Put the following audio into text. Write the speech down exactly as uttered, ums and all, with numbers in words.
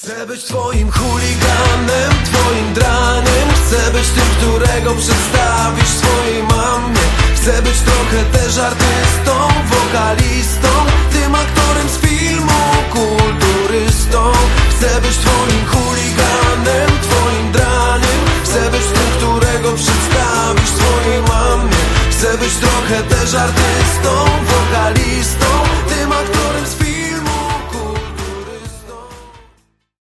Chcę być twoim chuliganem, twoim dranem. Chcę być tym, którego przedstawisz swojej mamie. Chcę być trochę też artystą, wokalistą, tym aktorem z filmu, kulturystą. Chcę być twoim chuliganem, twoim dranem. Chcę być tym, którego przedstawisz swojej mamie. Chcę być trochę też artystą, wokalistą,